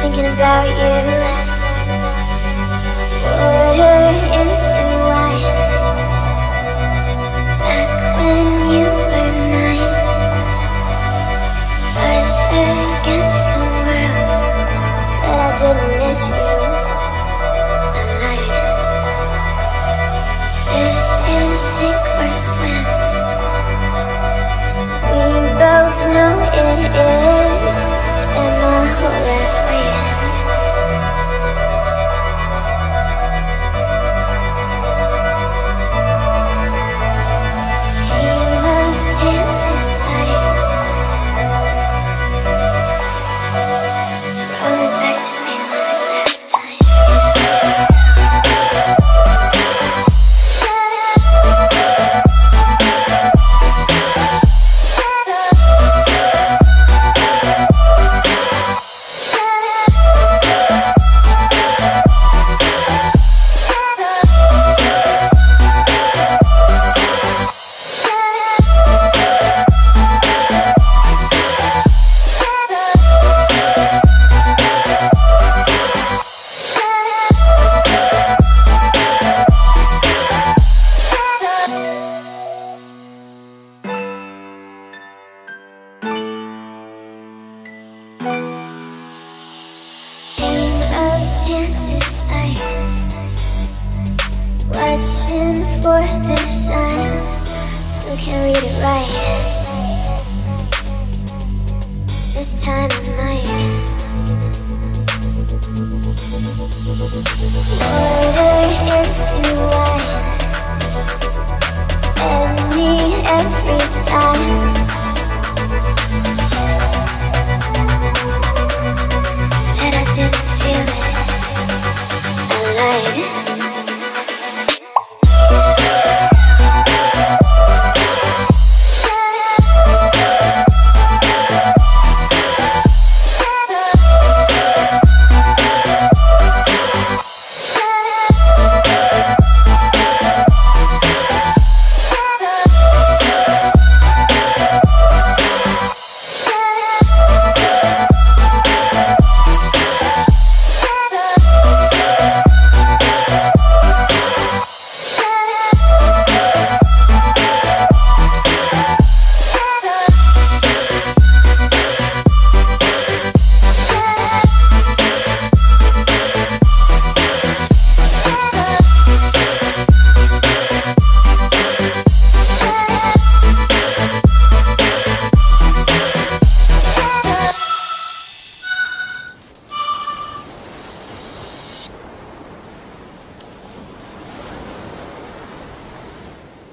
thinking about you. Water into wine. Back when you were mine. Us against the world. Said I didn't miss you. I lied. This is sink or swim. We both know it is. Spend my whole life waiting. Dream of chances like throw it back to me like last time. Chances like watching for the signs. Still can't read it right. This time I might. Water into wine. And me every time.